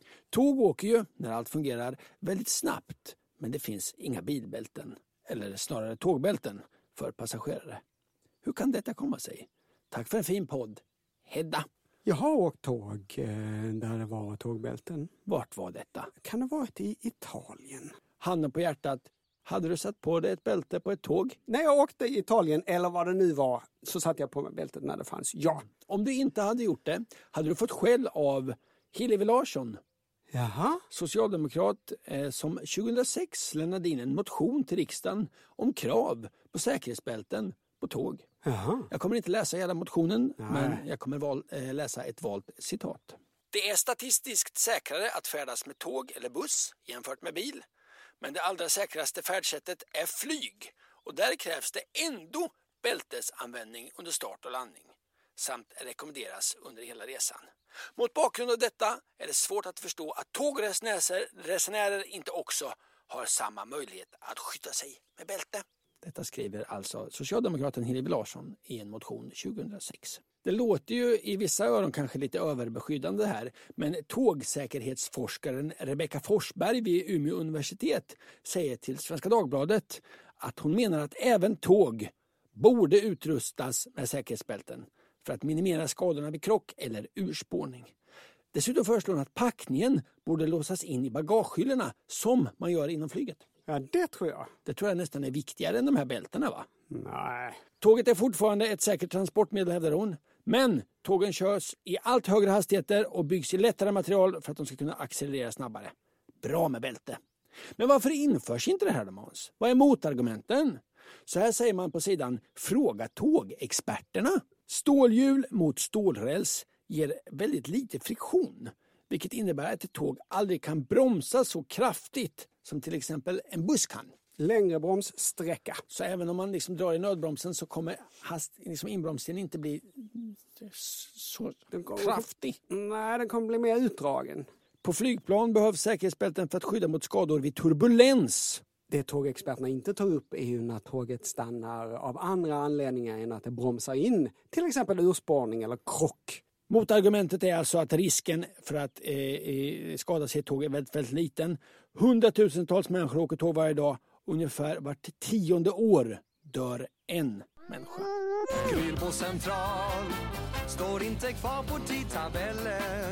Tåg åker ju, när allt fungerar, väldigt snabbt. Men det finns inga bilbälten, eller snarare tågbälten, för passagerare. Hur kan detta komma sig? Tack för en fin podd. Hedda. Jag har åkt tåg där det var tågbälten. Vart var detta? Kan det ha varit i Italien? Handen på hjärtat. Hade du satt på dig ett bälte på ett tåg? När jag åkte i Italien, eller vad det nu var, så satte jag på mig bältet när det fanns. Ja. Om du inte hade gjort det, hade du fått skäll av Hillevi Larsson. Jaha. Socialdemokrat som 2006 lämnade in en motion till riksdagen om krav på säkerhetsbälten på tåg. Jaha. Jag kommer inte läsa hela motionen, men jag kommer läsa ett valt citat. Det är statistiskt säkrare att färdas med tåg eller buss jämfört med bil. Men det allra säkraste färdsättet är flyg. Och där krävs det ändå bältesanvändning under start och landning. Samt rekommenderas under hela resan. Mot bakgrund av detta är det svårt att förstå att tågresenärer inte också har samma möjlighet att skydda sig med bälte. Detta skriver alltså socialdemokraten Hillevi Larsson i en motion 2006. Det låter ju i vissa öron kanske lite överbeskyddande här, men tågsäkerhetsforskaren Rebecka Forsberg vid Umeå universitet säger till Svenska Dagbladet att hon menar att även tåg borde utrustas med säkerhetsbälten för att minimera skadorna vid krock eller urspårning. Dessutom föreslår hon att packningen borde låsas in i bagagehyllorna som man gör inom flyget. Ja, det tror jag. Det tror jag nästan är viktigare än de här bältena, va? Nej. Tåget är fortfarande ett säkert transportmedel, hävdar hon. Men tågen körs i allt högre hastigheter och byggs i lättare material för att de ska kunna accelerera snabbare. Bra med bälte. Men varför införs inte det här då, Måns? Vad är motargumenten? Så här säger man på sidan Fråga tågexperterna. Stålhjul mot stålräls ger väldigt lite friktion. Vilket innebär att ett tåg aldrig kan bromsa så kraftigt som till exempel en buss kan. Längre bromssträcka. Så även om man liksom drar i nödbromsen så kommer inbromsningen inte bli så kraftig. Nej, den kommer bli mer utdragen. På flygplan behövs säkerhetsbälten för att skydda mot skador vid turbulens. Det tågexperterna inte tar upp är ju när tåget stannar av andra anledningar än att det bromsar in. Till exempel urspårning eller krock. Motargumentet är alltså att risken för att skada sig i tåg är väldigt, väldigt liten. 100 000-tals människor åker tåg varje dag. Ungefär vart 10:e år dör en människa. Krylbo central står inte kvar på tidtabellen,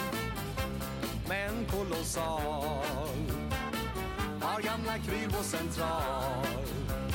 men kolossal har gamla Krylbo central.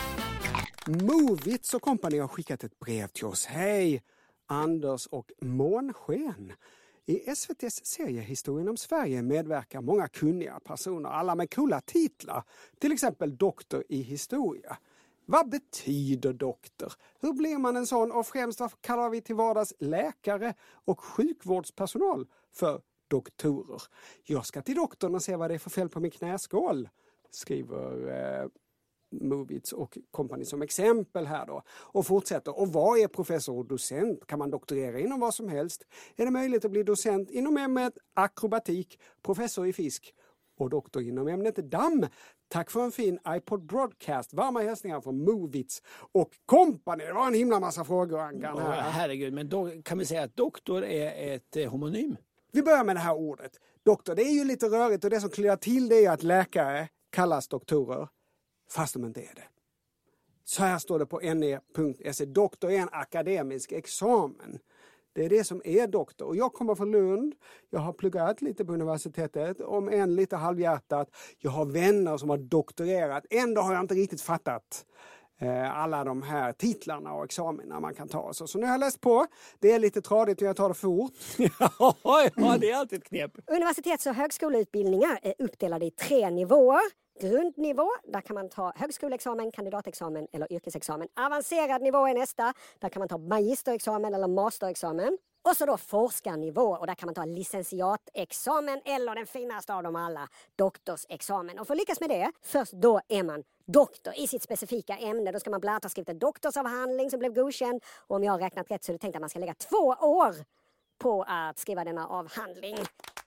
Movits och Company har skickat ett brev till oss. Hej! Anders och Månsken. I SVT:s serie Historien om Sverige medverkar många kunniga personer, alla med coola titlar. Till exempel doktor i historia. Vad betyder doktor? Hur blir man en sån? Och främst vad kallar vi till vardags läkare och sjukvårdspersonal för doktorer? Jag ska till doktorn och se vad det är för fel på min knäskål, skriver Movits och Company som exempel här då. Och fortsätter. Och vad är professor och docent? Kan man doktorera inom vad som helst? Är det möjligt att bli docent inom ämnet akrobatik, professor i fisk och doktor inom ämnet damm? Tack för en fin iPod Broadcast. Varma hälsningar från Movits och Company. Det var en himla massa frågor, Ankan. Herregud, men då kan vi säga att doktor är ett homonym. Vi börjar med det här ordet. Doktor, det är ju lite rörigt och det som kliar till det är att läkare kallas doktorer. Fast de inte är det. Så här står det på ne.se. Doktor är en akademisk examen. Det är det som är doktor. Och jag kommer från Lund. Jag har pluggat lite på universitetet. Om än lite halvhjärtat. Jag har vänner som har doktorerat. Ändå har jag inte riktigt fattat alla de här titlarna och examina man kan ta. Så nu har jag läst på. Det är lite tradigt och jag tar det fort. Ja, det är alltid ett knep. Universitets- och högskoleutbildningar är uppdelade i 3 nivåer. Grundnivå, där kan man ta högskoleexamen, kandidatexamen eller yrkesexamen. Avancerad nivå är nästa, där kan man ta magisterexamen eller masterexamen. Och så då forskarnivå, och där kan man ta licentiatexamen eller den finaste av dem alla, doktorsexamen. Och för att lyckas med det, först då är man doktor i sitt specifika ämne. Då ska man bland annat ha skrivit en doktorsavhandling som blev godkänd. Och om jag har räknat rätt så är det tänkt att man ska lägga 2 år på att skriva denna avhandling.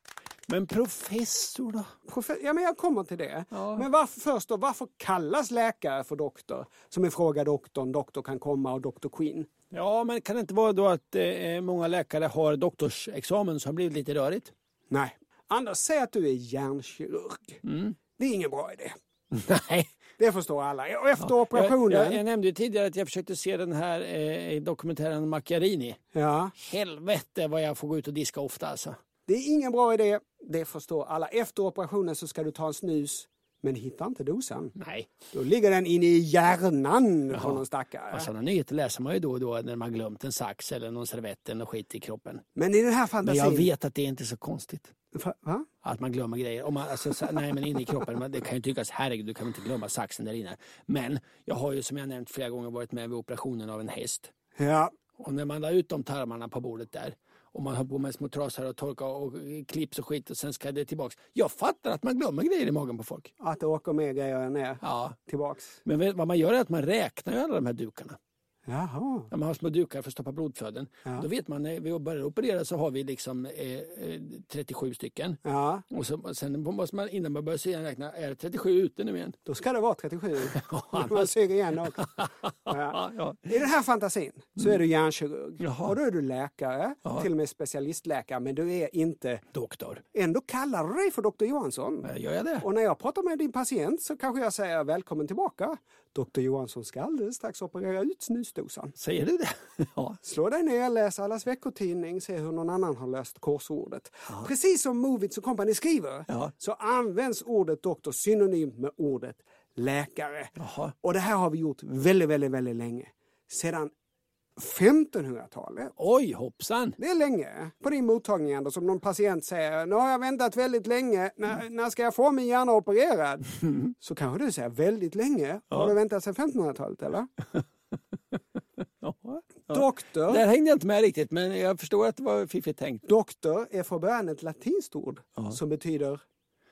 Men professor då? Ja, men jag kommer till det. Ja. Men varför kallas läkare för doktor? Som är fråga doktorn, doktor kan komma och doktor Queen. Ja, men kan det inte vara då att många läkare har doktorsexamen som blivit lite rörigt? Nej. Anders, säg att du är hjärnkirurg. Det är ingen bra idé. Nej. Det förstår alla. Och efter operationen... Jag nämnde ju tidigare att jag försökte se den här dokumentären Macchiarini. Ja. Helvete vad jag får gå ut och diska ofta alltså. Det är ingen bra idé. Det förstår alla. Efter operationen så ska du ta en snus. Men hitta inte dosan. Nej. Då ligger den inne i hjärnan på någon stackare. Ja, sådana nyheter läser man ju då och då när man glömt en sax eller någon servett eller skit i kroppen. Men i den här fantasin... Men jag vet att det är inte så konstigt. Va? Att man glömmer grejer. Om man, nej, men inne i kroppen, det kan ju tyckas, herregud, du kan inte glömma saxen där inne. Men jag har ju som jag nämnt flera gånger varit med vid operationen av en häst. Ja. Och när man la ut de tarmarna på bordet där och man har på med små trasor och torka och klipps och skit och sen ska det tillbaks. Jag fattar att man glömmer grejer i magen på folk. Att det åker med grejer ner tillbaks. Men vad man gör är att man räknar ju alla de här dukarna. Jaha. När man har små dukar för att stoppa blodflöden. Ja. Då vet man när vi börjar operera så har vi liksom 37 stycken. Ja. Och sen måste man innan man börjar se räkna, är 37 ute nu igen? Då ska det vara 37. Man suger igen också. Ja. I den här fantasin så är du hjärnkirurg. Jaha. Och då är du läkare, till och med specialistläkare, men du är inte doktor. Ändå kallar du dig för doktor Johansson. Gör jag det? Och när jag pratar med din patient så kanske jag säger välkommen tillbaka. Doktor Johansson ska alldeles strax operera ut snusdosan. Säger du det? Ja. Slå dig ner, läs allas veckotidning, se hur någon annan har löst korsordet. Ja. Precis som Movies och Company skriver så används ordet doktor synonymt med ordet läkare. Jaha. Och det här har vi gjort väldigt, väldigt, väldigt länge. Sedan 1500-talet. Oj, hoppsan! Det är länge. På din mottagning ändå, som någon patient säger, nu har jag väntat väldigt länge, när ska jag få min hjärna opererad? Så kanske du säger väldigt länge. Har du väntat sedan 1500-talet, eller? Doktor. Där hängde jag inte med riktigt, men jag förstår att det var fiffigt tänkt. Doktor är från början ett latinskt ord som betyder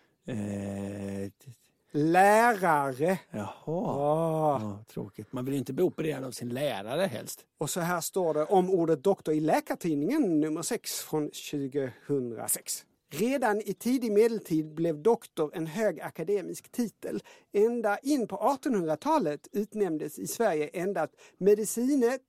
lärare. Jaha. Ja, tråkigt. Man vill ju inte bli opererad av sin lärare helst. Och så här står det om ordet doktor i Läkartidningen nummer 6 från 2006. Redan i tidig medeltid blev doktor en hög akademisk titel. Ända in på 1800-talet utnämndes i Sverige endast medicine,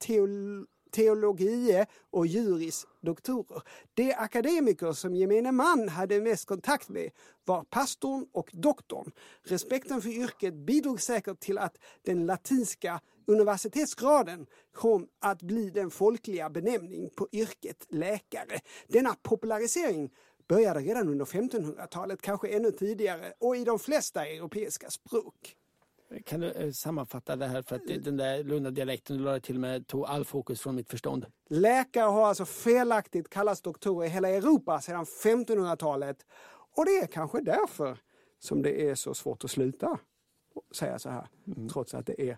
teologie och juris doktorer. De akademiker som gemene man hade mest kontakt med var pastorn och doktorn. Respekten för yrket bidrog säkert till att den latinska universitetsgraden kom att bli den folkliga benämning på yrket läkare. Denna popularisering började redan under 1500-talet, kanske ännu tidigare, och i de flesta europeiska språk. Kan du sammanfatta det här, för att den där Lunda-dialekten du lade till med tog all fokus från mitt förstånd? Läkare har alltså felaktigt kallats doktorer i hela Europa sedan 1500-talet. Och det är kanske därför som det är så svårt att sluta säga så här, trots att det är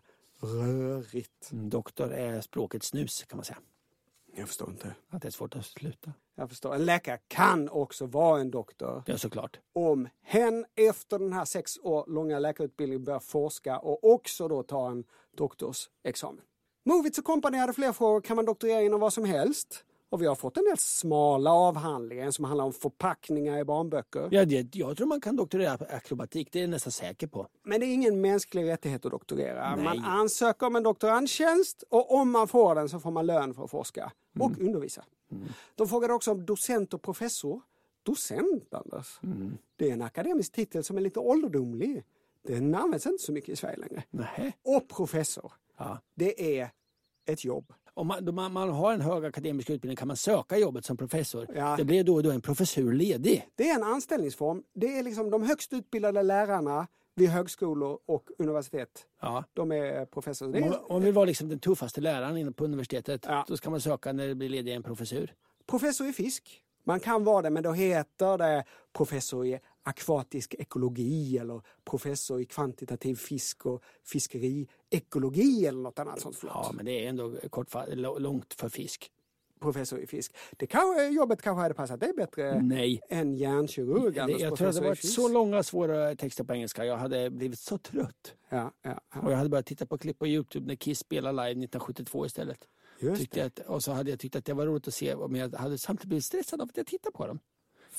rörigt. Doktor är språket snus, kan man säga. Jag förstår inte. Att det är svårt att sluta. Jag förstår. En läkare kan också vara en doktor. Ja, såklart. Om hen efter den här 6 år långa läkarutbildningen börjar forska och också då ta en doktorsexamen. Movies och Company hade fler frågor. Kan man doktorera inom vad som helst? Och vi har fått en del smala avhandlingar som handlar om förpackningar i barnböcker. Ja, jag tror man kan doktorera akrobatik. Det är jag nästan säker på. Men det är ingen mänsklig rättighet att doktorera. Nej. Man ansöker om en doktorandtjänst och om man får den så får man lön för att forska och undervisa. De frågade också om docent och professor. Docent, Anders. Det är en akademisk titel som är lite ålderdomlig. Den används inte så mycket i Sverige längre. Nej. Och professor. Ja. Det är ett jobb. Om man har en hög akademisk utbildning kan man söka jobbet som professor. Ja. Det blir då och då en professur ledig. Det är en anställningsform. Det är liksom de högst utbildade lärarna vid högskolor och universitet. Ja. De är professorer. Om man vill vara liksom den tuffaste läraren inne på universitetet, då ska man söka när det blir ledig en professur. Professor i fisk. Man kan vara det, men då heter det professor i akvatisk ekologi eller professor i kvantitativ fisk och fiskeriekologi eller något annat sånt flott. Ja, men det är ändå långt för fisk. Professor i fisk. Jobbet kanske hade passat dig bättre än hjärnkirurg. Jag tror att det var så långa svåra texter på engelska. Jag hade blivit så trött. Ja. Och jag hade börjat titta på klipp på YouTube när Kiss spelade live 1972 istället. Och så hade jag tyckt att det var roligt att se, men jag hade samtidigt blivit stressad av att jag tittade på dem.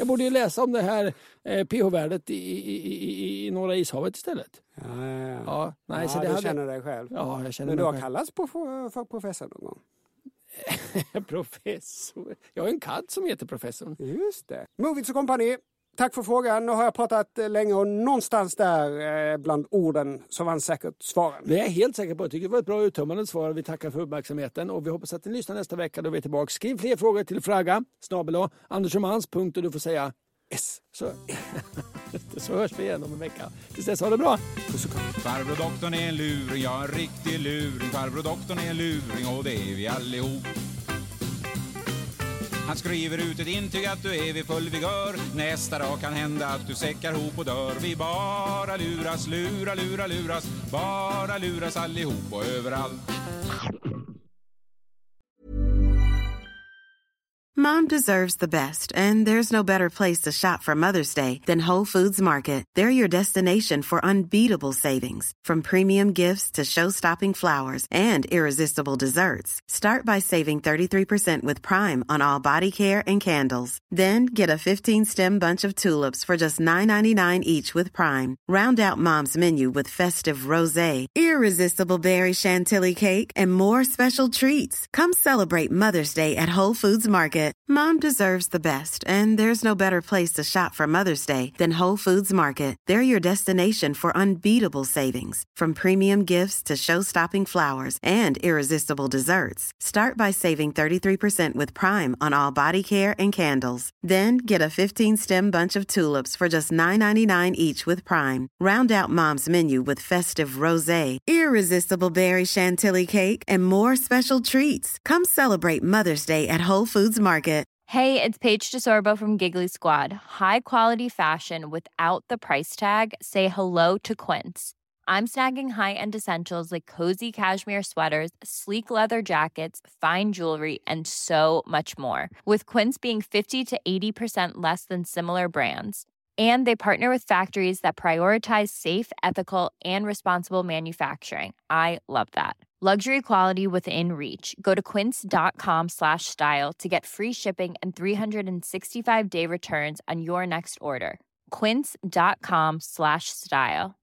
Jag borde ju läsa om det här pH-värdet i Norra ishavet istället. Ja, så du hade... känner dig själv. Ja, jag känner Men mig du har själv. kallats för professor någon gång? Professor? Jag har en katt som heter professorn. Just det. Movies och Company. Tack för frågan. Nu har jag pratat länge och någonstans där bland orden så var säkert svaren. Det är jag helt säker på. Jag tycker det var ett bra uttömmande svar. Vi tackar för uppmärksamheten och vi hoppas att ni lyssnar nästa vecka då vi är tillbaka. Skriv fler frågor till fraga@andersomans.se. Du får säga S. Så hörs vi igen om en vecka. Tills dess, ha det bra. Farbror doktorn är en luring, ja en riktig luring. Farbror doktorn är en luring och det är vi allihop. Han skriver ut ett intyg att du är vid full vigör. Nästa dag kan hända att du säckar ihop och dör. Vi bara luras, luras. Bara luras allihop och överallt. Mom deserves the best, and there's no better place to shop for Mother's Day than Whole Foods Market. They're your destination for unbeatable savings, from premium gifts to show-stopping flowers and irresistible desserts. Start by saving 33% with Prime on all body care and candles. Then get a 15-stem bunch of tulips for just $9.99 each with Prime. Round out Mom's menu with festive rosé, irresistible berry chantilly cake, and more special treats. Come celebrate Mother's Day at Whole Foods Market. Mom deserves the best, and there's no better place to shop for Mother's Day than Whole Foods Market. They're your destination for unbeatable savings, from premium gifts to show-stopping flowers and irresistible desserts. Start by saving 33% with Prime on all body care and candles. Then get a 15-stem bunch of tulips for just $9.99 each with Prime. Round out Mom's menu with festive rosé, irresistible berry chantilly cake, and more special treats. Come celebrate Mother's Day at Whole Foods Market. Hey, it's Paige DeSorbo from Giggly Squad. High quality fashion without the price tag. Say hello to Quince. I'm snagging high-end essentials like cozy cashmere sweaters, sleek leather jackets, fine jewelry, and so much more. With Quince being 50 to 80% less than similar brands. And they partner with factories that prioritize safe, ethical, and responsible manufacturing. I love that. Luxury quality within reach. Go to quince.com/style to get free shipping and 365-day returns on your next order. Quince.com/style.